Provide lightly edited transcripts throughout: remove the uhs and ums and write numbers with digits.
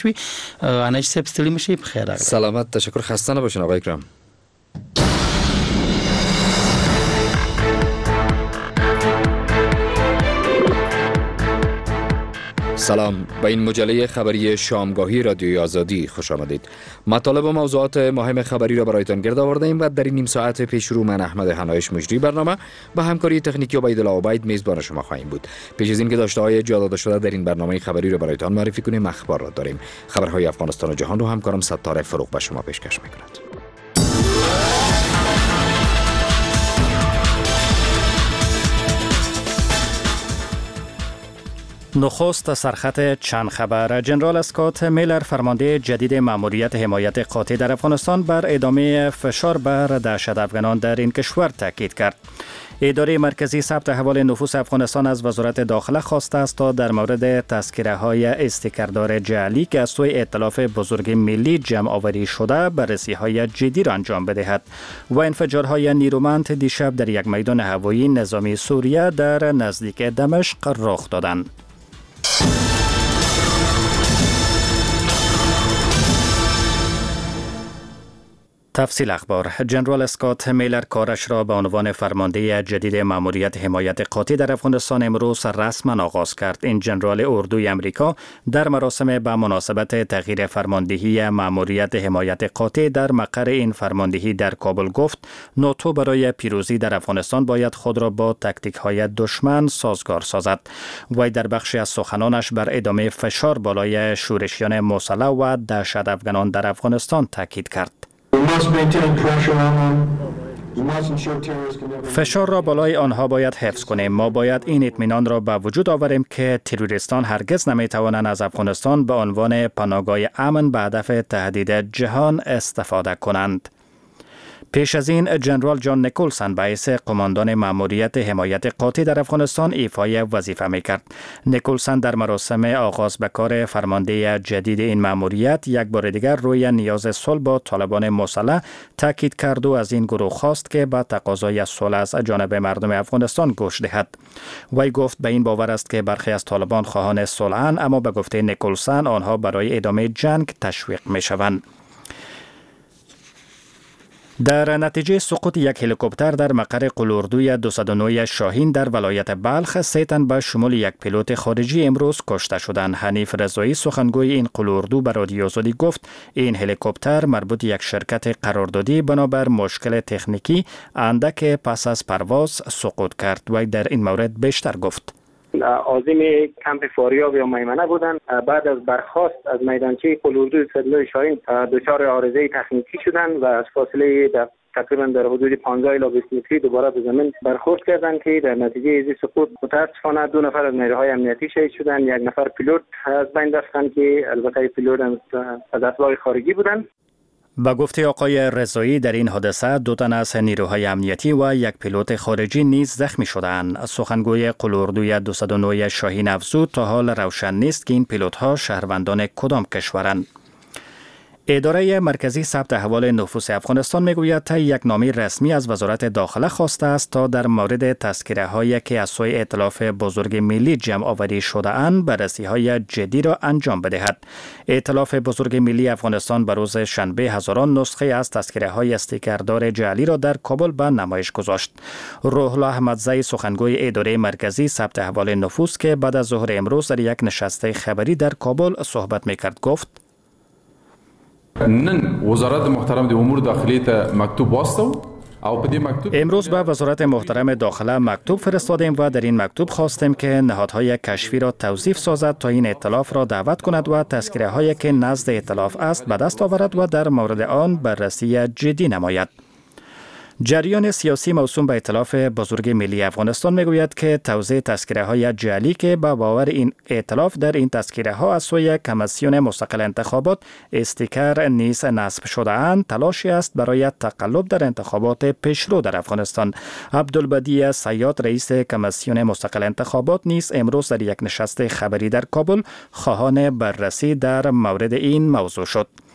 انش سب ستلی میشه بخیر. سلامت، تشکر، خسته نباشین آقای اکرم. سلام، به این مجله خبری شامگاهی رادیوی آزادی خوش آمدید. مطالب و موضوعات مهم خبری را برایتان گرد آورده ایم و در این نیم ساعت پیش رو من احمد حنایش مجری برنامه با همکاری تکنیکی عبیدالله عبید میزبان شما خواهیم بود. پیش از اینکه داشته‌های جا داده شده در این برنامه خبری را برایتان معرفی کنیم، اخبار را داریم. خبرهای افغانستان و جهان رو همکارم ستاره فروغ به شما پیشکش می‌کند. نخست سرخط چند خبر. جنرال اسکات میلر فرمانده جدید مأموریت حمایت قاطع در افغانستان بر ادامه فشار بر دهشت افغانان در این کشور تاکید کرد. اداره مرکزی ثبت احوال نفوس افغانستان از وزارت داخله خواسته است تا در مورد تذکره های استیکردار جعلی که از سوی ائتلاف بزرگ ملی جمع آوری شده بررسی های جدی را انجام بدهد. و انفجارهای نیرومند دیشب در یک میدان هوایی نظامی سوریه در نزدیک دمشق رخ دادند. تفصیل اخبار. جنرال اسکات میلر کارش را به عنوان فرمانده جدید مأموریت حمایت قاطع در افغانستان امروز رسما آغاز کرد. این جنرال اردوی امریکا در مراسم به مناسبت تغییر فرماندهی مأموریت حمایت قاطع در مقر این فرماندهی در کابل گفت ناتو برای پیروزی در افغانستان باید خود را با تاکتیک های دشمن سازگار سازد. وی در بخشی از سخنانش بر ادامه فشار بالای شورشیان مسلح و دهشت افغانان در افغانستان تاکید کرد. فشار را بالای آنها باید حفظ کنیم. ما باید این اطمینان را به وجود آوریم که تروریستان هرگز نمیتوانند از افغانستان به عنوان پناهگاه امن به هدف تهدید جهان استفاده کنند. پیش از این جنرال جان نیکولسن به حیث قماندان مأموریت حمایت قاطع در افغانستان ایفای وظیفه میکرد. نیکولسن در مراسم آغاز به کار فرمانده جدید این مأموریت یک بار دیگر روی نیاز صلح با طالبان مسلح تاکید کرد و از این گروه خواست که به تقاضای صلح از جانب مردم افغانستان گوش دهد. وی گفت به این باور است که برخی از طالبان خواهان صلح‌اند، اما به گفته نیکولسن آنها برای ادامه جنگ تشویق میشوند. در نتیجه سقوط یک هلیکوپتر در مقر قلاردوی 209 شاهین در ولایت بلخ، 3 تن به شمول یک پیلوت خارجی امروز کشته شدند. حنیف رضایی سخنگوی این قلاردو به رادیو آزادی گفت این هلیکوپتر مربوط یک شرکت قراردادی بنابر مشکل تکنیکی اندک پس از پرواز سقوط کرد. و در این مورد بیشتر گفت. عازم کمپ فاریاب یا میمنه بودند. بعد از برخاست از میدانچه قلاردوی 209 شاهین دچار عارضه تکنیکی شدند و از فاصله تقریبا در حدود 15 الی 20 متری دوباره به زمین برخورد کردند که در نتیجه از سقوط متاسفانه 2 نفر از نیروهای امنیتی شهید شدند. 1 نفر پیلوت از بین رفتند که البته پیلوت از اتباع خارجی بودند. با گفته آقای رضایی در این حادثه 2 تن از نیروهای امنیتی و 1 پیلوت خارجی نیز زخمی شدند. سخنگوی قلاردوی 209 شاهین افزود تا حال روشن نیست که این پیلوت‌ها شهروندان کدام کشورند. اداره مرکزی ثبت احوال نفوس افغانستان میگوید طی یک نامه رسمی از وزارت داخله خواسته است تا در مورد تذکره هایی که از سوی ائتلاف بزرگ ملی جمع آوری شده اند بررسی های جدی را انجام بدهد. ائتلاف بزرگ ملی افغانستان به روز شنبه هزاران نسخه از تذکره های استیکردار جعلی را در کابل به نمایش گذاشت. روح الله احمدزی سخنگوی اداره مرکزی ثبت احوال نفوس که بعد از ظهر امروز در یک نشست خبری در کابل صحبت میکرد گفت نن وزارت محترم د امور داخلی ته مکتوب واستو امروز به وزارت محترم داخله مکتوب فرستادیم و در این مکتوب خواستیم که نهادهای کشفی را توظیف سازد تا این ائتلاف را دعوت کند و تذکره هایی که نزد ائتلاف است به دست آورد و در مورد آن بررسی جدی نماید. جریان سیاسی موسوم به ائتلاف بزرگ ملی افغانستان میگوید که توزیع تذکره های جعلی که به باور این ائتلاف در این تذکره ها از سوی کمیسیون مستقل انتخابات استیکر نیز نصب شده اند تلاشی است برای تقلب در انتخابات پیشرو در افغانستان. عبدالبدیع صیاد رئیس کمیسیون مستقل انتخابات نیز امروز در یک نشست خبری در کابل خواهان بررسی در مورد این موضوع شد.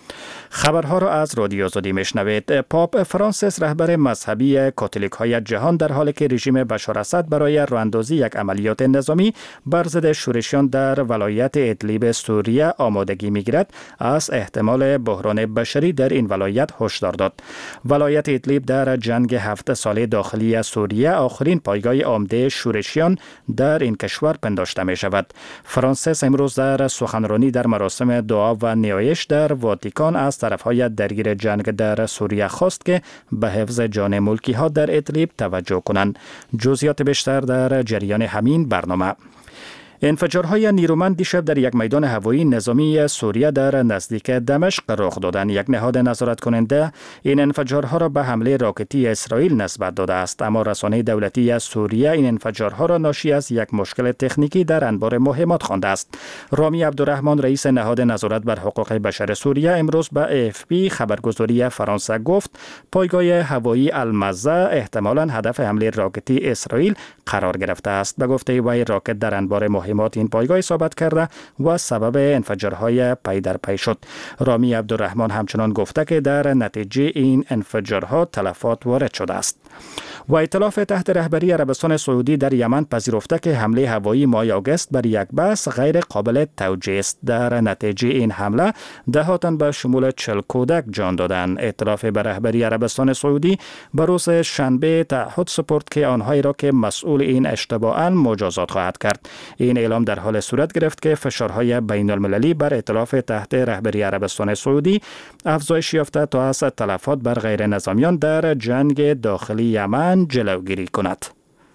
خبرها را از رادیو آزادی میشنوید. پاپ فرانسیس رهبر مذهبی کاتولیک های جهان در حالی که رژیم بشار اسد برای راهاندازی یک عملیات نظامی بر ضد شورشیان در ولایت ادلیب سوریه آمادگی میگیرد، از احتمال بحران بشری در این ولایت هشدار داد. ولایت ادلیب در جنگ 7 ساله داخلی سوریه آخرین پایگاه عمده شورشیان در این کشور پنداشته می شود. فرانسیس امروز در سخنرانی در مراسم دعا و نیایش در واتیکان از طرفهای درگیر جنگ در سوریه خواست که به حفظ جان ملکی ها در ادلیب توجه کنند. جزئیات بیشتر در جریان همین برنامه. انفجارهای نیرومند دیشب در یک میدان هوایی نظامی سوریه در نزدیک دمشق رخ دادند. یک نهاد نظارت کننده این انفجارها را به حمله راکتی اسرائیل نسبت داده است، اما رسانه دولتی سوریه این انفجارها را ناشی از یک مشکل تکنیکی در انبار مهمات خوانده است. رامی عبدالرحمن رئیس نهاد نظارت بر حقوق بشر سوریه امروز به AFP خبرگزاری فرانسه گفت پایگاه هوایی المزه احتمالاً هدف حمله راکتی اسرائیل قرار گرفته است. به گفته وی راکت در انبار مهمات این پایگاه اصابت کرده و سبب انفجارهای پی در پی شد. رامی عبدالرحمن همچنان گفته که در نتیجه این انفجارها تلفات وارد شده است. و ائتلاف تحت رهبری عربستان سعودی در یمن پذیرفته که حمله هوایی ماه آگوست بر یک بس غیر قابل توجیه است. در نتیجه این حمله ده تن به شمول 40 کودک جان دادند. ائتلاف به رهبری عربستان سعودی به روز شنبه تعهد سپرد که آنهایی را که مسئول این اشتباهاً مجازات خواهد کرد. این اعلام در حال صورت گرفت که فشارهای بین المللی بر ائتلاف تحت رهبری عربستان سعودی افزایش یافته تا از تلفات بر غیر نظامیان در جنگ داخلی یمن جلوگیری کند.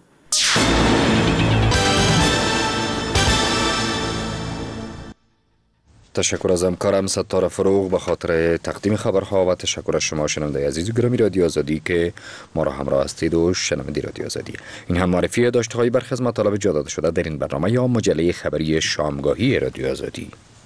تشکر از همکارم ستاره فروغ به خاطر تقدیم خبرها و تشکر از شما شنونده عزیز و گرامی رادیو آزادی که ما را همراه هستید و شنونده رادیو آزادی. این هم معرفی داشته‌های برخی از مطالب جا داده شده در این برنامه یا مجله خبری شامگاهی رادیو آزادی.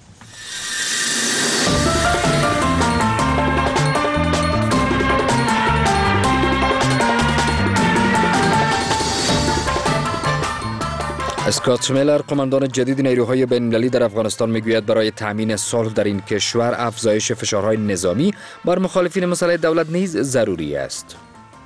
اسکات میلر قماندان جدید نیروهای بین‌المللی در افغانستان میگوید برای تامین صلح در این کشور افزایش فشارهای نظامی بر مخالفین مسلح دولت نیز ضروری است.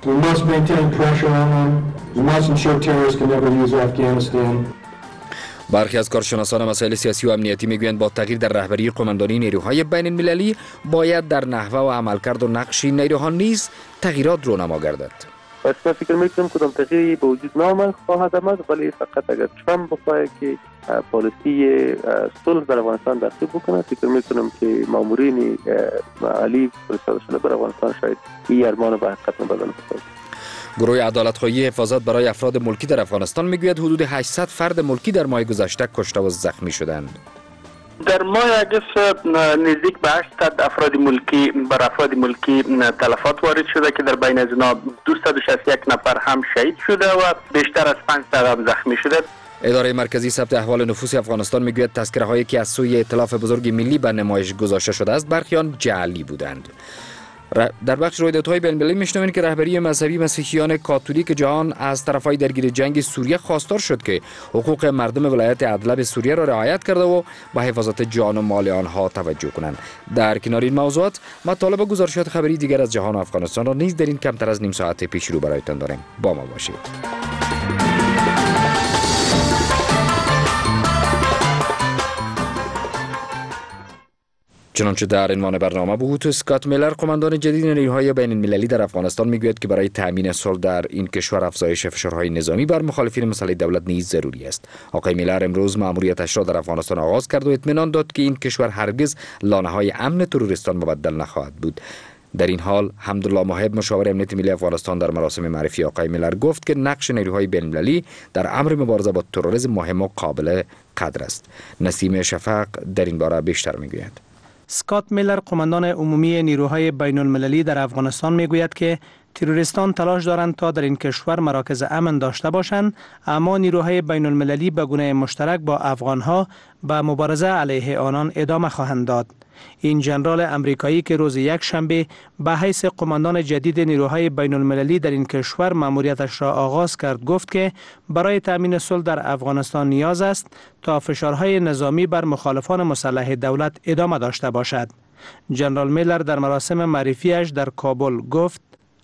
برخی از کارشناسان مسائل سیاسی و امنیتی میگویند با تغییر در رهبری قماندانی نیروهای بین‌المللی باید در نحوه و عملکرد و نقش نیروها نیز تغییرات رونما گردد. پس من فکر میکنم کدام تغییری به وجود نامد خواهد آمد، ولی فقط اگر ترامپ بخواهد که پالیسی صلح در افغانستان دستور بکنه، فکر میکنم که مامورین عالی فرستاده شده بر افغانستان شاید این ارمان به حقیقت نبدل بکنه. گروه عدالت‌خواهی حفاظت برای افراد ملکی در افغانستان میگوید حدود 800 فرد ملکی در ماه گذشته کشته و زخمی شدند. در ماه آگوست نزدیک به 800 افراد ملکی تلفات وارد شده که در بین از اینا 261 نفر هم شهید شده و بیشتر از 500 هم زخمی شده. اداره مرکزی ثبت احوال نفوس افغانستان میگوید تذکره‌هایی که از سوی ائتلاف بزرگ ملی به نمایش گذاشته شده است برخی آن جعلی بودند. در بخش رویدادهای بین‌المللی میشنوید که رهبری مذهبی مسیحیان کاتولیک جهان از طرفهای درگیر جنگ سوریه خواستار شد که حقوق مردم ولایت ادلب سوریه را رعایت کرده و به حفاظت جان و مال آنها توجه کنند. در کنار این موضوعات مطالب و گزارشات خبری دیگر از جهان و افغانستان را نیز در این کمتر از نیم ساعت پیش رو برایتان داریم. با ما باشید. چنانچه در عنوان برنامه بود، اسکات میلر قماندان جدید نیروهای بین‌المللی در افغانستان میگوید که برای تامین صلح در این کشور افزایش فشارهای نظامی بر مخالفین مسلح دولت نیز ضروری است. آقای میلر امروز مأموریتش را در افغانستان آغاز کرد و اطمینان داد که این کشور هرگز لانه‌های امن تروریستان مبدل نخواهد بود. در این حال حمدالله محب مشاور امنیت ملی افغانستان در مراسم معرفی آقای میلر گفت که نقش نیروهای بین‌المللی در امر مبارزه با تروریسم مهم و قابل قدر است. نسیم شفق در این باره بیشتر میگوید. اسکات میلر قماندان عمومی نیروهای بین المللی در افغانستان میگوید که تروریستان تلاش دارند تا در این کشور مراکز امن داشته باشند، اما نیروهای بین المللی به گونه مشترک با افغانها به مبارزه علیه آنان ادامه خواهند داد. این ژنرال امریکایی که روز یک شنبه به حیث قماندان جدید نیروهای بین المللی در این کشور مأموریتش را آغاز کرد گفت که برای تأمین صلح در افغانستان نیاز است تا فشارهای نظامی بر مخالفان مسلح دولت ادامه داشته باشد. جنرال میلر در مراسم معرفیش در کابل گفت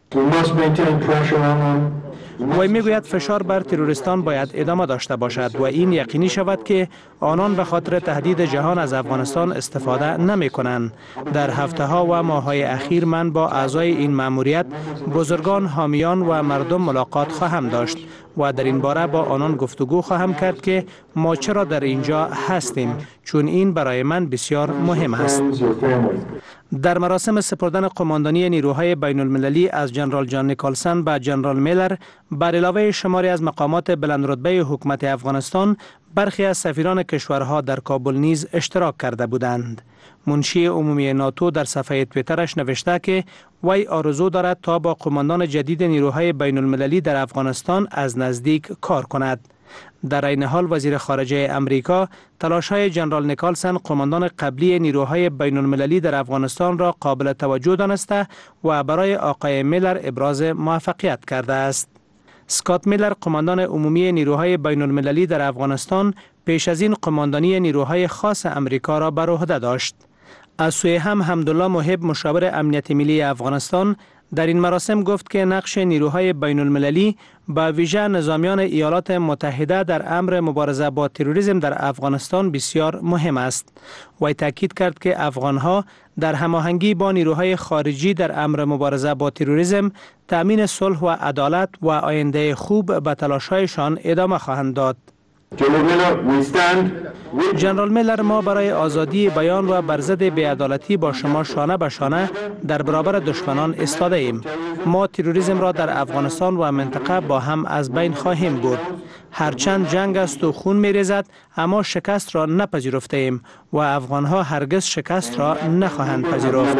وی میگوید فشار بر تروریستان باید ادامه داشته باشد و این یقینی شود که آنان به خاطر تهدید جهان از افغانستان استفاده نمی کنند. در هفته ها و ماه های اخیر من با اعضای این مأموریت، بزرگان، حامیان و مردم ملاقات خواهم داشت و در این باره با آنان گفتگو خواهم کرد که ما چرا در اینجا هستیم، چون این برای من بسیار مهم است. در مراسم سپردن قماندانی نیروهای بین المللی از جنرال جان نیکلسن به جنرال میلر، بر علاوه شماری از مقامات بلندرتبه حکومت افغانستان، برخی از سفیران کشورها در کابل نیز اشتراک کرده بودند. منشی عمومی ناتو در صفحه توییترش نوشته که وی آرزو دارد تا با قماندان جدید نیروهای بین المللی در افغانستان از نزدیک کار کند. در این حال وزیر خارجه امریکا تلاش‌های جنرال نیکلسن قماندان قبلی نیروهای بین المللی در افغانستان را قابل توجه دانسته و برای آقای میلر ابراز موفقیت کرده است. اسکات میلر قماندان عمومی نیروهای بین المللی در افغانستان پیش از این قماندانی نیروهای خاص امریکا را بر عهده داشت. از سوی هم حمدالله محب مشاور امنیت ملی افغانستان در این مراسم گفت که نقش نیروهای بین المللی با ویژه نظامیان ایالات متحده در امر مبارزه با تروریسم در افغانستان بسیار مهم است. وی تاکید کرد که افغانها در هماهنگی با نیروهای خارجی در امر مبارزه با تروریسم، تأمین صلح و عدالت و آینده خوب به تلاش‌هایشان ادامه خواهند داد. جنرال میلر: ما برای آزادی بیان و بر ضد بی‌عدالتی با شما شانه به شانه در برابر دشمنان ایستاده ایم. ما تروریسم را در افغانستان و منطقه با هم از بین خواهیم برد. هرچند جنگ است و خون می‌ریزد، اما شکست را نپذیرفته ایم و افغان‌ها هرگز شکست را نخواهند پذیرفت.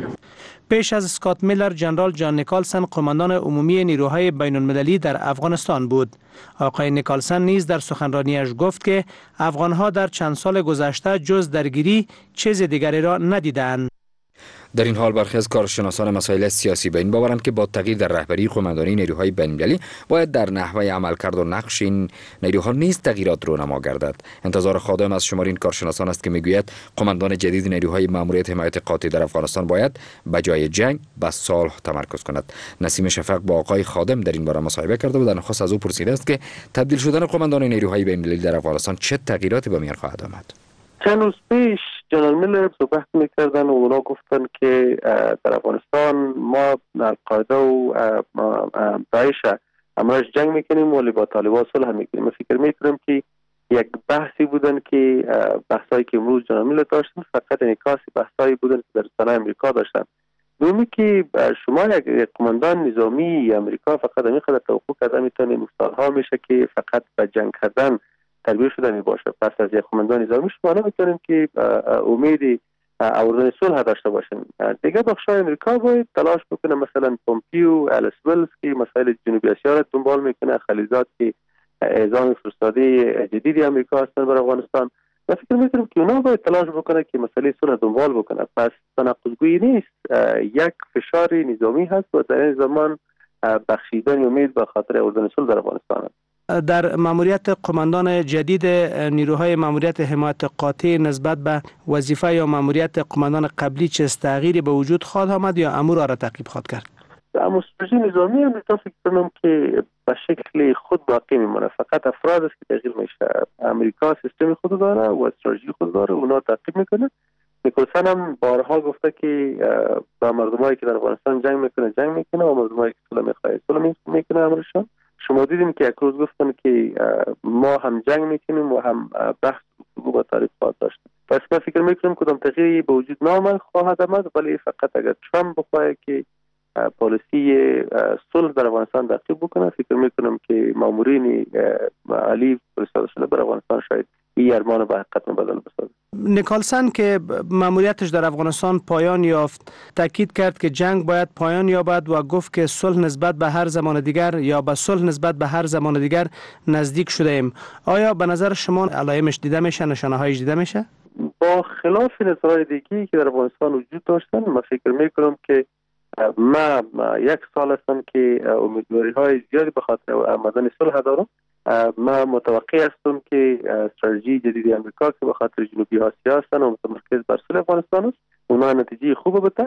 پیش از اسکات میلر، جنرال جان نیکلسن قماندان عمومی نیروهای بین المللی در افغانستان بود. آقای نیکلسن نیز در سخنرانیش گفت که افغانها در چند سال گذشته جز درگیری چیز دیگری را ندیدند. در این حال برخی از کارشناسان مسائل سیاسی به این باورند که با تغییر در رهبری قماندانی نیروهای بین‌المللی باید در نحوه عملکرد و نقش این نیروها نیز تغییرات رونما گردد. انتظار خادم از شمار این کارشناسان است که میگوید قماندان جدید نیروهای ماموریت حمایت قاطع در افغانستان باید به جای جنگ به صلح تمرکز کند. نسیم شفق با آقای خادم در این باره مصاحبه کرده و در نخست از او پرسیده است که تبدیل شدن قماندان نیروهای بین‌المللی در افغانستان چه تغییراتی به میان خواهد آمد. چند روز پیش جنرال میلر صحبت میکردن و اونا گفتن که در افغانستان ما القاعده و داعش همراهش جنگ میکنیم ولی با طالبان صلح میکنیم. من فکر میکنم که یک بحثی بودن که بحثایی که امروز جنرال میلر داشتن فقط انعکاس بحثایی بودن که در سنای امریکا داشتن. دومی که شما یک قماندان نظامی امریکا فقط همین توقع کرده میتونه سالها میشه که فقط به جنگ کردن تربیت شده می باشه. پس از یک قماندان نظامی شما نمیتونیم که امید آوردن صلح داشته باشیم. دیگه بخشای امریکا باید تلاش بکنه، مثلا پومپیو، الیس ولز که مسائل جنوبی آسیا را دنبال میکنه، خلیزات که اعزام فرستاده جدید امریکا هستن برای افغانستان. من فکر میکنم که اونا باید تلاش بکنه که مسئله صلح دنبال بکنه. پس تناقض‌گویی نیست، یک فشار نظامی هست و در این زمان بخشیدن امید به خاطر آوردن صلح در افغانستان است. در ماموریت قماندان جدید نیروهای ماموریت حمایت قاطع نسبت به وظیفه یا ماموریت قماندان قبلی چه تغییری به وجود خواهد آمد یا امور را تعقیب خواهد کرد؟ اما استراتژی نظامی امریکا فکر کنم که به شکل خود باقی میمونه، فقط افراد است که تغییر میشه. امریکا سیستم خود داره و استراتژی خود داره، اونا تعقیب میکنه. نیکلسن هم بارها گفته که با مردمایی که در افغانستان جنگ میکنه و مردمایی که صلح میخواد صلح میکنه امرشان. شما دیدیم که یک روز گفتن که ما هم جنگ میکنیم و هم بحث با تاریخ خواهد داشتیم. پس من فکر میکنم کدام تغییری به وجود نامد خواهد آمد، ولی فقط اگر ترامپ بخواهد که پالیسی صلح در افغانستان تعقیب بکنه، فکر میکنم که مامورین عالی فرستاده شده بر افغانستان شاید این ارمان به حقیقت بدل بسازه. نیکلسن که ماموریتش در افغانستان پایان یافت، تاکید کرد که جنگ باید پایان یابد و گفت که صلح نسبت به هر زمان دیگر یا به صلح نسبت به هر زمان دیگر نزدیک شده ایم. آیا به نظر شما علائمش دیده میشه، نشانه‌هایش دیده میشه؟ با خلاف نظرهای دیگری که در افغانستان وجود داشتن، من فکر میکنم که ما یک سال هستم که امیدواری‌های زیادی به خاطر آمدن صلح دارم. ما متوقع هستم که استراتژی جدید امریکا که به خاطر جنوبی آسیا هستن و متمرکز بر صلح افغانستان است، اونا نتیجه خوب بده.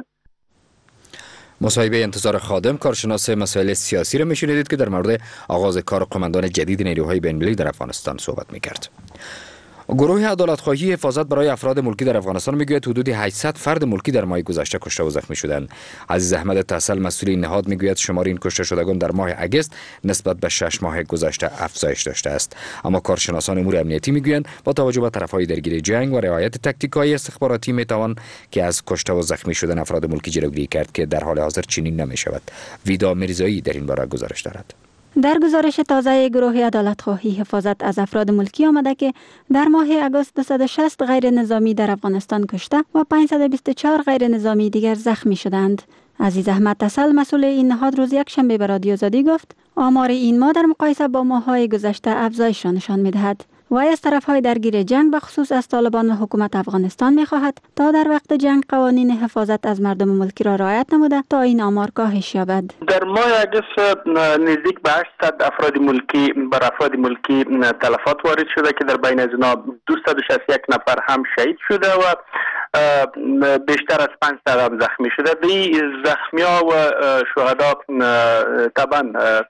مصاحبه انتظار خادم کارشناس مسائل سیاسی را میشنیدید که در مورد آغاز کار قماندان جدید نیروهای بین‌المللی در افغانستان صحبت میکرد. گروه عدالت‌خواهی حفاظت برای افراد ملکی در افغانستان میگوید حدود 800 فرد ملکی در ماه گذشته کشته و زخمی شدند. عزیز احمد تحصل مسئول این نهاد میگوید شمار این کشته شدگان در ماه اگست نسبت به 6 ماه گذشته افزایش داشته است. اما کارشناسان امور امنیتی میگویند با توجه به طرف‌های درگیر جنگ و رعایت تاکتیک‌های استخباراتی میتوان که از کشته و زخمی شدن افراد ملکی جلوگیری کرد که در حال حاضر چنین نمی‌شود. ویدا میرزایی در این باره گزارش دارد. در گزارش تازه گروه عدالت‌خواهی حفاظت از افراد ملکی آمده که در ماه اگست 260 غیر نظامی در افغانستان کشته و 524 غیر نظامی دیگر زخمی شدند. عزیز احمد تحصل مسئول این نهاد روز یکشنبه به رادیو آزادی گفت آمار این ماه در مقایسه با ماه‌های گذشته افزایش را نشان می‌دهد. وی از طرف‌های درگیر جنگ به خصوص از طالبان و حکومت افغانستان می‌خواهد تا در وقت جنگ قوانین حفاظت از مردم ملکی را رعایت نموده تا این آمار کاهش یابد. در ماه اگست نزدیک به 800 افراد ملکی بر افراد ملکی تلفات وارد شده که در بین از اینا 261 نفر هم شهید شده و بیشتر از 500 هم زخمی شده. این زخمی‌ها و شهدا طبعا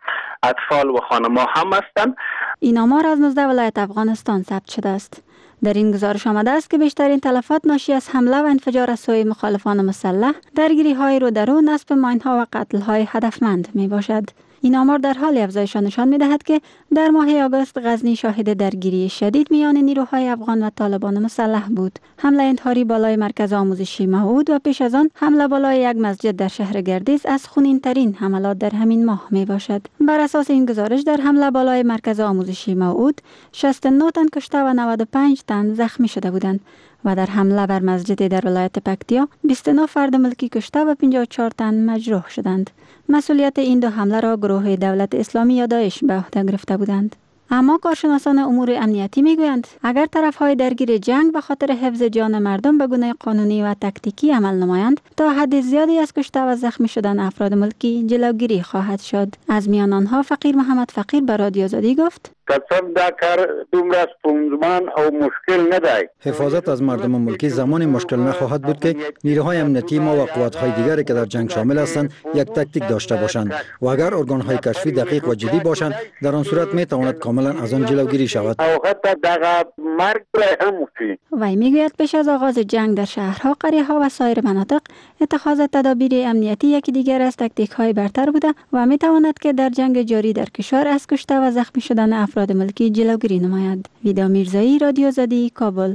اطفال و خانم‌ها هم هستند. این آمار از 19 ولایت افغانستان ثبت شده است. در این گزارش آمده است که بیشترین تلفات ناشی از حمله و انفجار از سوی مخالفان مسلح، درگیری‌های رو در رو، نصب ماین‌ها و قتل‌های هدفمند میباشد. این آمار در حال افزایش نشان می‌دهد که در ماه آگوست غزنی شاهد درگیری شدید میان نیروهای افغان و طالبان مسلح بود. حمله انتحاری بالای مرکز آموزشی موعود و پیش از آن حمله بالای یک مسجد در شهر گردیز از خونین‌ترین حملات در همین ماه میباشد. بر اساس این گزارش در حمله بالای مرکز آموزشی موعود 69 تن کشته و 95 تن زخمی شده بودند و در حمله بر مسجد در ولایت پکتیا 29 فرد ملکی کشته و 54 تن مجروح شدند. مسئولیت این دو حمله را گروه دولت اسلامی یا داعش به عهده گرفته بودند. اما کارشناسان امور امنیتی میگویند اگر طرف‌های درگیر جنگ به خاطر حفظ جان مردم به گونه قانونی و تاکتیکی عمل نمایند تا حد زیادی از کشته و زخمی شدن افراد ملکی جلوگیری خواهد شد. از میان آنها فقیر محمد فقیر به رادیو آزادی گفت قسم دا کار دومره ستونزمن او مشکل ندای. حفاظت از مردم ملکی زمان مشکل نخواهد بود که نیروهای امنیتی ما و قوت‌های دیگری که در جنگ شامل هستند یک تاکتیک داشته باشند و اگر ارگان‌های کشفی دقیق و جدی باشند در آن صورت می‌تواند کاملا از آن جلوگیری شود. او حتی دغه مرگ هم ممکن. وی میگوید پیش از آغاز جنگ در شهرها، قریه‌ها و سایر مناطق اتخاذ تدابیر امنیتی یکی دیگر از تاکتیک‌های برتر بوده و می‌تواند که در جنگ جاری در کشور از کشته و زخمی شدن افراد ملکی جلوگیری نماید. ویدا میرزایی، رادیو آزادی، کابل.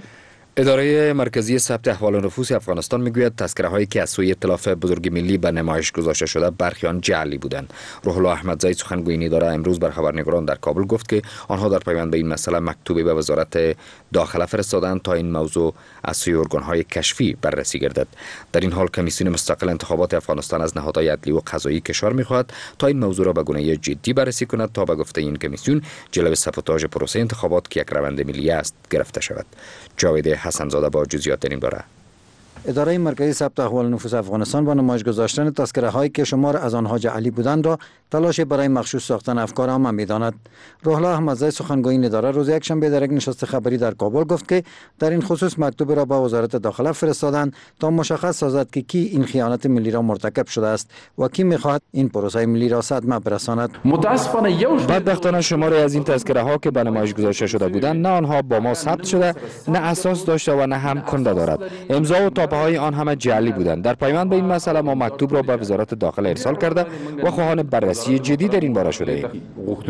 اداره مرکزی ثبت احوال نفوس افغانستان میگوید تذکره‌هایی که از سوی ائتلاف بزرگ ملی به نمایش گذاشته شده برخی آن جعلی بودند. روح الله احمدزی سخنگوی این اداره امروز بر خبرنگاران در کابل گفت که آنها در پیوند به این مسئله مکتوبی به وزارت داخله فرستادند تا این موضوع از سوی ارگان‌های کشفی بررسی گردد. در این حال کمیسیون مستقل انتخابات افغانستان از نهادهای عدلی و قضایی کشور می‌خواهد تا این موضوع را به گونه جدی بررسی کند تا به گفته این کمیسیون جلوی سبوتاژ پروسه انتخابات که یک روند ملی است گرفته شود. جاوید حسن زاده با جزئیات در این باره. اداره مرکزی ثبت احوال نفوس افغانستان با نمایش گذاشتن تذکره هایی که شمار از آنها جعلی بودند را تلاشی برای مغشوش ساختن افکار عامه می‌داند. روح الله احمدزی سخنگوی این اداره روز یکشنبه در یک نشست خبری در کابل گفت که در این خصوص مکتوب را به وزارت داخله فرستادند تا مشخص سازد که کی این خیانت ملی را مرتکب شده است و کی می‌خواهد این پروسه ملی را صدمه برساند. متاسفانه بدبختانه شماری از این تذکره ها که به نمایش گذاشته شده بودند نه آنها با ما ثبت شده، نه اساس داشته و نه هم کنده دارد. امضا و تاپه های آن همه جعلی بودند. در پیوند به این مسئله ما مکتوب را به وزارت داخله ارسال کرده و خواهان بررسی جدی در این باره شده ایم.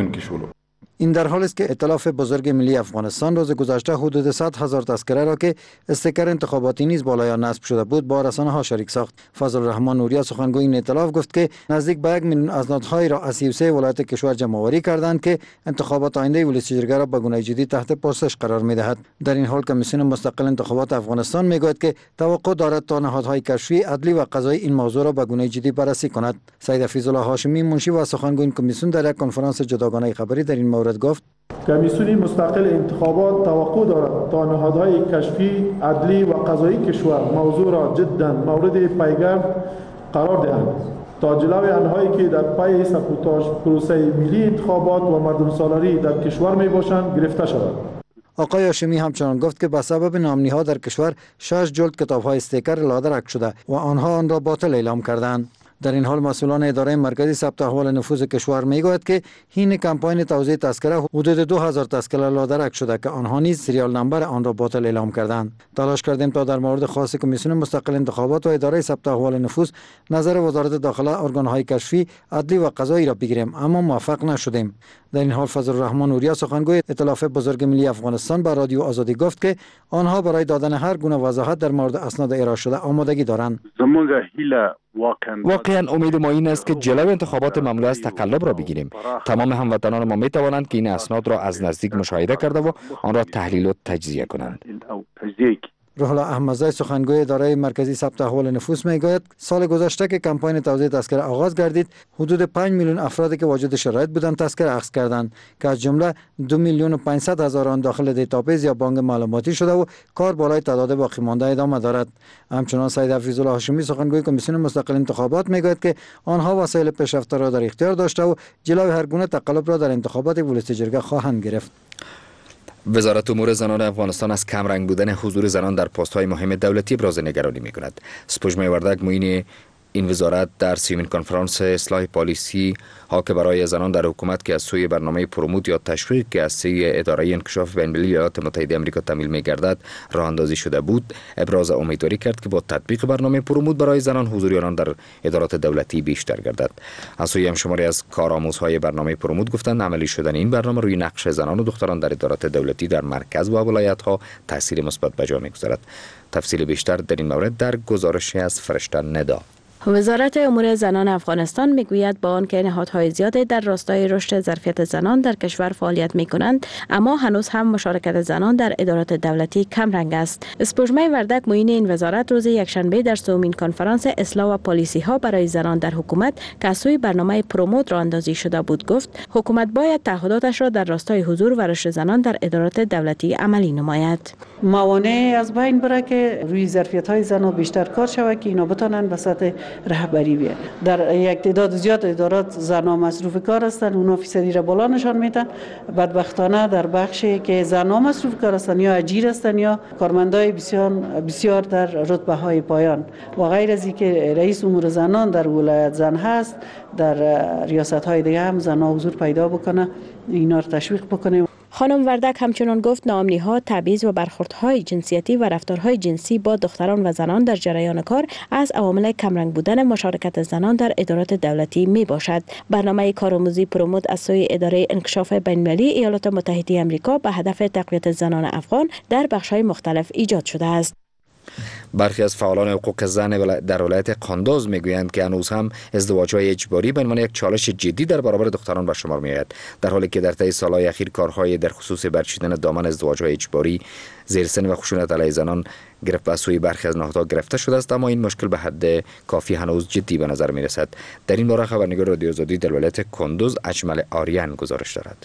این در حالی است که ائتلاف بزرگ ملی افغانستان روز گذشته حدود 100,000 تذکره را که استیکر انتخاباتی نیز بالای آن نصب شده بود با رسانه‌ها شریک ساخت. فضل الرحمن نوریا سخنگوی این ائتلاف گفت که نزدیک به 1 میلیون اسنادهای را از 33 ولایت کشور جمع‌آوری کردند که انتخابات آینده ولایت جرگه را به گونه جدی تحت پرسش قرار می‌دهد. در این حال کمیسیون مستقل انتخابات افغانستان می‌گوید که توقع دارد تا نهادهای کشفی، عدلی و قضایی این موضوع را به گونه جدی بررسی کند. سید حفیظ الله هاشمی منشی و سخنگوی این کمیسیون در یک کنفرانس جداگانه خبری در این مورد گفت کمیسیون مستقل انتخابات توقع دارد تا نهادهای کشفی، عدلی و قضایی کشور موضوع را جدا مورد پیگرد قرار دهند تا جلوی آنهایی که در پی سبوتاژ پروسه ملی انتخابات و مردم سالاری در کشور می باشند گرفته شود. آقای هاشمی همچنان گفت که به سبب نامنی‌ها در کشور 6 جلد کتاب‌های استیکر لادرک شده و آنها آن را باطل اعلام کردند. در این حال مسئولان اداره مرکزی ثبت احوال نفوذ کشور میگوید که حین کمپاین توزیع تذکره حدود 2000 تذکره لادرک شده که آنها نیز سریال نمبر آن را باطل اعلام کردند. تلاش کردیم تا در مورد خاص کمیسیون مستقل انتخابات و اداره ثبت احوال نفوذ نظر وزارت داخله، ارگان‌های کشفی، عدلی و قضایی را بگیریم اما موفق نشدیم. در این حال فضل الرحمن نوریا سخنگوی ائتلاف بزرگ ملی افغانستان به رادیو آزادی گفت که آنها برای دادن هر گونه وضاحت در مورد اسناد ارائه شده آمادگی دارند. واقعا امید ما این است که جلوی انتخابات مملو از تقلب را بگیریم. تمام هموطنان ما می توانند که این اسناد را از نزدیک مشاهده کرده و آن را تحلیل و تجزیه کنند. روح الله احمدزی سخنگوی اداره مرکزی ثبت احوال نفوس میگوید سال گذشته که کمپاین توزیع تذکره آغاز گردید حدود 5 میلیون افرادی که واجد شرایط بودند تذکره اخذ کردند که از جمله 2,500,000 آن داخل دیتابیس یا بانک معلوماتی شده و کار بالای تعداد باقی مانده ادامه دارد. همچنان سید حفیظ الله هاشمی سخنگوی کمیسیون مستقل انتخابات میگوید که آنها وسایل پیشرفته را در اختیار داشته و جلوی هر گونه تقلب را در انتخابات ولایت جرگه خواهند گرفت. وزارت امور زنان افغانستان از کمرنگ بودن حضور زنان در پست‌های مهم دولتی ابراز نگرانی می‌کند. سپوږمۍ وردک معین این وزارت در سیمین کنفرانس اصلاح پالیسی ها که برای زنان در حکومت که از سوی برنامه پروموت یا تشویق که از سوی اداره انکشاف بین‌المللی ایالات متحده آمریکا تمویل می‌گردد راه اندازی شده بود، ابراز امیدواری کرد که با تطبیق برنامه پروموت برای زنان حضور آنان در ادارات دولتی بیشتر گردد. از سوی همشماری از کارآموزهای برنامه پروموت گفتند عملی شدن این برنامه روی نقش زنان و دختران در ادارات دولتی در مرکز و ولایت‌ها تاثیر مثبت به جا می‌گذارد. تفصیل بیشتر در این مورد در گزارشی از فرشته ندا. وزارت امور زنان افغانستان میگوید با آنکه نهادهای زیادی در راستای رشد ظرفیت زنان در کشور فعالیت میکنند، اما هنوز هم مشارکت زنان در ادارات دولتی کم رنگ است. سپوږمۍ وردک معین این وزارت روز یکشنبه در سومین کنفرانس اصلاح و پالیسی ها برای زنان در حکومت که از سوی برنامه پروموت راه اندازی شده بود گفت حکومت باید تعهداتش را در راستای حضور و رشد زنان در ادارات دولتی عملی نماید. موانع از بین بره که روی ظرفیت های زنان بیشتر کار شود که اینا بتونن به سطح رهبری بیان. در یک تعداد زیاد ادارات زنان مصروف کار هستند، اونا فیصدی را بالا نشان میدن. بدبختانه در بخشی که زنان مصروف کار هستند یا اجیر هستند یا کارمندای بسیار در رتبه های پایان و غیر از اینکه رئیس امور زنان در ولایت زن هست، در ریاست های دیگه هم زنان حضور پیدا بکنه، اینا رو تشویق بکنه. خانم وردک همچنان گفت ناامنی‌ها، تبعیض و برخوردهای جنسیتی و رفتارهای جنسی با دختران و زنان در جریان کار از عوامل کمرنگ بودن مشارکت زنان در ادارات دولتی می باشد. برنامه کارآموزی پروموت از سوی اداره انکشاف بین‌المللی ایالات متحده آمریکا به هدف تقویت زنان افغان در بخش‌های مختلف ایجاد شده است. برخی از فعالان حقوق زن در ولایت قندوز میگویند که هنوز هم ازدواج‌های اجباری به عنوان یک چالش جدی در برابر دختران به شمار می‌آید، در حالی که در طی سال‌های اخیر کارهای در خصوص برچیدن دامن ازدواج‌های اجباری، زیرسن و خشونت علیه زنان گرفت به سوی برخی از نهادها گرفته شده است، اما این مشکل به حد کافی هنوز جدی به نظر می‌رسد. در این باره خبرنگار رادیو آزادی در ولایت قندوز اجمل آریان گزارش دارد.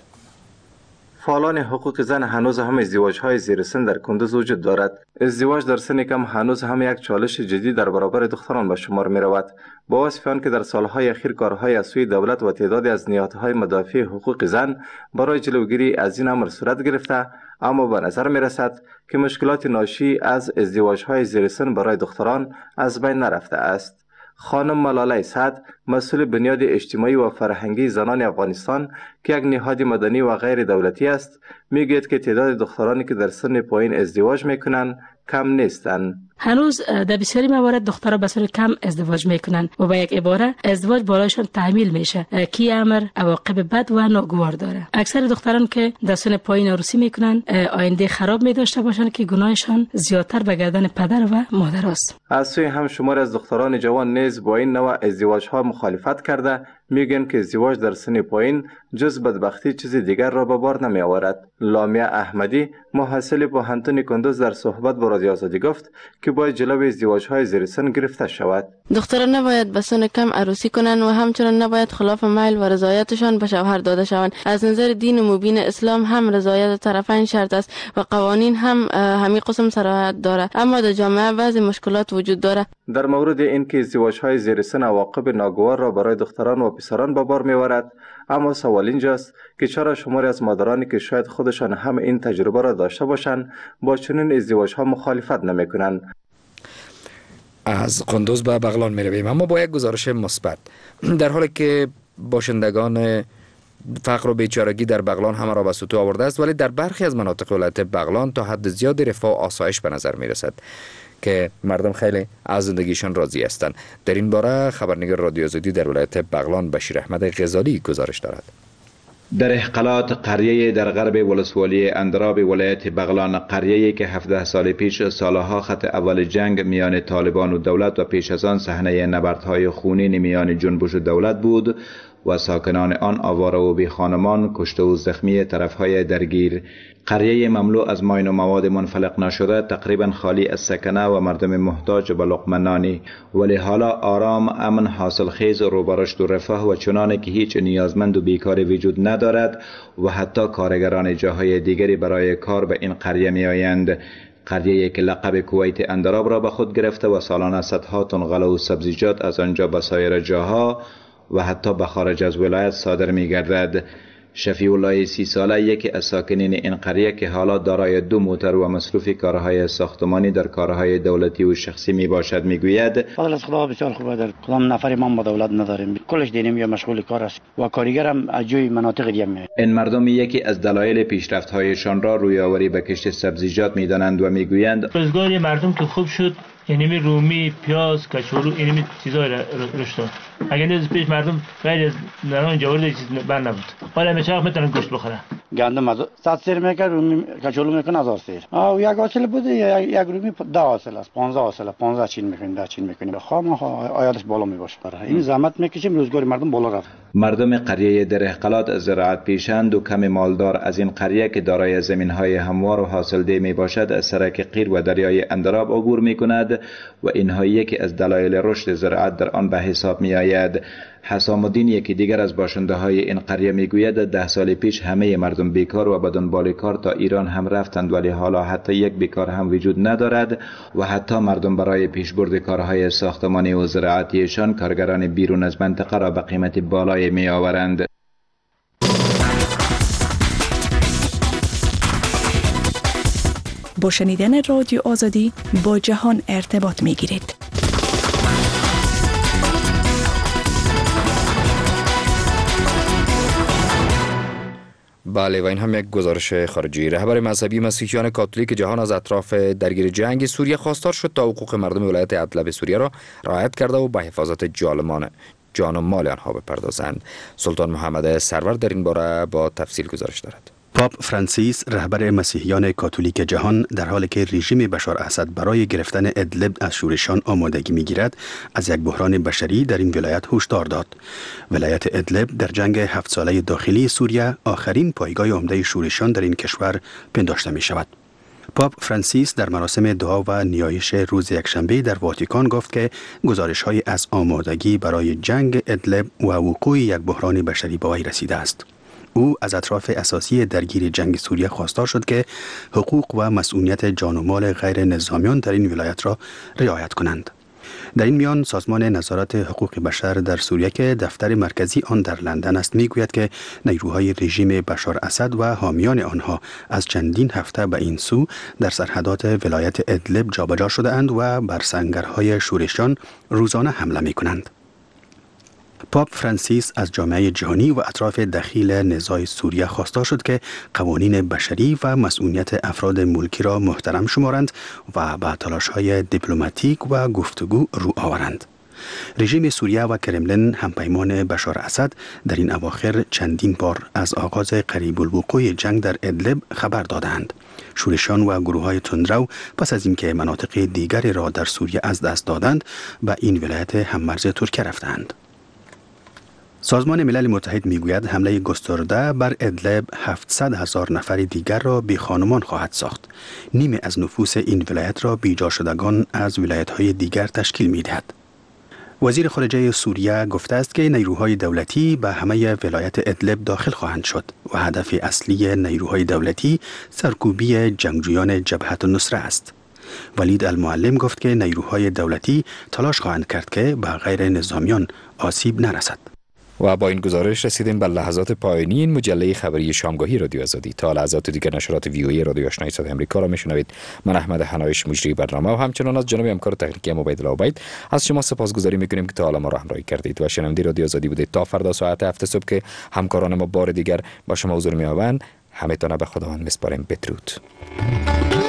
فعالان حقوق زن هنوز هم ازدواج‌های زیر سن در کندوز وجود دارد. ازدواج در سن کم هنوز هم یک چالش جدی در برابر دختران به شمار می‌رود. با وصف آن که در سالهای اخیر کارهای از سوی دولت و تعدادی از نهادهای مدافع حقوق زن برای جلوگیری از این امر صورت گرفته، اما به نظر می‌رسد که مشکلات ناشی از ازدواج‌های زیر سن برای دختران از بین نرفته است. خانم ملاله سعد، مسئول بنیاد اجتماعی و فرهنگی زنان افغانستان که یک نهاد مدنی و غیر دولتی است، میگوید که تعداد دخترانی که در سن پایین ازدواج میکنند کم نیستند. هنوز در بسیاری موارد دخترها به صورت کم ازدواج میکنند و به یک عباره ازدواج بالایشان تحمیل میشه که امر عواقب بد و ناگوار داره. اکثر دختران که در سن پایین عروسی میکنند آینده خراب میداشته باشند که گناهشان زیادتر به گردن پدر و مادر است. از سوی هم شمار از دختران جوان نیز با این نوع ازدواج ها مخالفت کرده، میگن که ازدواج در سن پایین جز بدبختی چیز دیگر را به بار نمی آورد. لامیه احمدی، محصل پوهنتون کندوز، در صحبت با رادیو آزادی گفت که باید جلوی ازدواج‌های زیر سن گرفته شود. دختران نباید به سن کم عروسی کنند و همچنین نباید خلاف میل و رضایتشان به شوهر داده شوند. از نظر دین مبین اسلام هم رضایت طرفین شرط است و قوانین هم همین قسم صراحت دارد، اما در جامعه بعضی مشکلات وجود دارد. در مورد اینکه ازدواج‌های زیر سن عواقب ناگوار را برای دختران و پسران به بار می‌آورد. اما سوال اینجاست که چرا شماری از مادرانی که شاید خودشان هم این تجربه را داشته باشند با چنین ازدواج‌ها مخالفت نمی‌کنند. از قندوز به بغلان می‌رویم، اما با یک گزارش مثبت. در حالی که باشندگان فقر و بیچارگی در بغلان همه را به سطوح آورده است، ولی در برخی از مناطق ولایت بغلان تا حد زیادی رفاه و آسایش به نظر می رسد که مردم خیلی از زندگیشان راضی هستند. در این باره خبرنگار رادیو آزادی در ولایت بغلان بشیر احمد غزالی گزارش دارد. در احقالات قریه در غرب ولسوالی اندراب ولایت بغلان، قریه‌ای که 17 سال پیش سالها خط اول جنگ میان طالبان و دولت و پیش از آن صحنه نبردهای خونین میان جنبش و دولت بود و ساکنان آن آواره و بی خانمان، کشته و زخمی طرفهای درگیر. قریه مملو از ماین و مواد منفلق نشده، تقریبا خالی از سکنه و مردم محتاج به لقمه نانی، ولی حالا آرام، امن، حاصل خیز، روبرشت و رفاه و چنانه که هیچ نیازمند و بیکاری وجود ندارد و حتی کارگران جاهای دیگری برای کار به این قریه می آیند. قریه‌ای که لقب کویت اندراب را به خود گرفته و سالانه صدها تن غله و سبزیجات از آنجا به سایر جاها و حتی به خارج از ولایت صادر می گردد. شفیع الله 30 ساله، یکی از ساکنین این قریه که حالا دارای 2 موتر و مصروف کارهای ساختمانی در کارهای دولتی و شخصی می باشد، می گوید فضل از خدا بسیار خوبه. در کدام نفر ما با دولت نداریم، کلش دینیم یا مشغول کار است و کارگر هم از جای مناطق دیگه می. این مردم یکی از دلایل پیشرفت هایشان را روی آوری به کشت سبزیجات می دانند و می گویند روزگار مردم که خوب شد، یعنی رومی، پیاز، کچالو، اینمی چیزای رشد داد. اگر نیز پیش مردم غیر از نران جواری چیز بر نبود. حالا همیشه میتونن گوشت بخورن. گندم از 100 سیر میکنه، رومی کچالو میکنه 1000 سیر. یک حاصل بوده، یک رومی 10 حاصل است، 15 حاصل، 15 چین میکنیم، 10 چین میکنیم. خام آیادش بالا میباشه. این زحمت میکشیم، روزگار مردم بالا رفت. مردم قریه در احقالات از زراعت پیشند و کم مالدار از این قریه که دارای زمین‌های هموار و حاصلده میباشد، از سرک قیر و دریای اندراب عبور میکند و اینها یکی از دلایل رشد زراعت در آن به حساب می آید. حسام الدین، یکی دیگر از باشنده های این قریه، می گوید 10 سال پیش همه مردم بیکار و به دنبال کار تا ایران هم رفتند، ولی حالا حتی یک بیکار هم وجود ندارد و حتی مردم برای پیشبرد کارهای ساختمانی و زراعتیشان کارگران بیرون از منطقه را به قیمت بالای می آورند. با شنیدن رادیو آزادی با جهان ارتباط می گیرید. بله، و این هم یک گزارش خارجی. رهبر مذهبی مسیحیان کاتولیک جهان از اطراف درگیر جنگ سوریه خواستار شد تا حقوق مردم ولایت ادلب سوریه را رعایت کرده و به حفاظت جان و مال آنها بپردازند. سلطان محمد سرور در این باره با تفصیل گزارش دارد. پاپ فرانسیس، رهبر مسیحیان کاتولیک جهان، در حالی که رژیم بشار اسد برای گرفتن ادلب از شورشان آمادگی می‌گیرد، از یک بحران بشری در این ولایت هشدار داد. ولایت ادلب در جنگ 7 ساله داخلی سوریه آخرین پایگاه عمده شورشان در این کشور پنداشته می‌شود. پاپ فرانسیس در مراسم دعا و نیایش روز یکشنبه در واتیکان گفت که گزارش‌های از آمادگی برای جنگ ادلب و وقوع یک بحران بشری به وی رسیده است. او از اطراف اساسی درگیر جنگ سوریه خواستار شد که حقوق و مسئولیت جان و مال غیر نظامیان در این ولایت را رعایت کنند. در این میان سازمان نظارت حقوق بشر در سوریه که دفتر مرکزی آن در لندن است میگوید که نیروهای رژیم بشار اسد و حامیان آنها از چندین هفته به این سو در سرحدات ولایت ادلب جابجا شده اند و بر سنگرهای شورشان روزانه حمله می کنند. پاپ فرانسیس از جامعه جهانی و اطراف دخیل نزاع سوریه خواستار شد که قوانین بشری و مسئولیت افراد ملکی را محترم شمارند و به تلاش‌های دیپلماتیک و گفتگو رو آورند. رژیم سوریه و کرملین همپیمان بشار اسد در این اواخر چندین بار از آغاز قریب الوقوع جنگ در ادلب خبر دادند. شورشان و گروه‌های تندرو پس از اینکه مناطق دیگری را در سوریه از دست دادند، به این ولایت هممرز ترکیه رفتند. سازمان ملل متحد میگوید حمله گسترده بر ادلب 700,000 نفر دیگر را بی خانمان خواهد ساخت. نیمه از نفوس این ولایت را بیجا شدگان از ولایت‌های دیگر تشکیل می‌دهد. وزیر خارجه سوریه گفته است که نیروهای دولتی به همه ولایت ادلب داخل خواهند شد و هدف اصلی نیروهای دولتی سرکوبی جنگجویان جبهت النصره است. ولید المعلم گفت که نیروهای دولتی تلاش خواهند کرد که به غیر نظامیان آسیب نرسد. و با این گزارش رسیدیم به لحظات پایانی این مجله خبری شامگاهی رادیو آزادی. تا لحظات دیگر نشرات وی رادیو آشنای صدای آمریکا را میشنوید. من احمد حنایش مجری برنامه و همچنان از جناب همکار تکنیکی عبیدالله عبید از شما سپاسگزاری میکنیم که تا حالا ما را همراهی کردید و شنونده رادیو آزادی بودید. تا فردا ساعت 7 صبح که همکاران ما بار دیگر با شما حضور می‌یابند، همتون به خداوند میسپاریم. بدرود.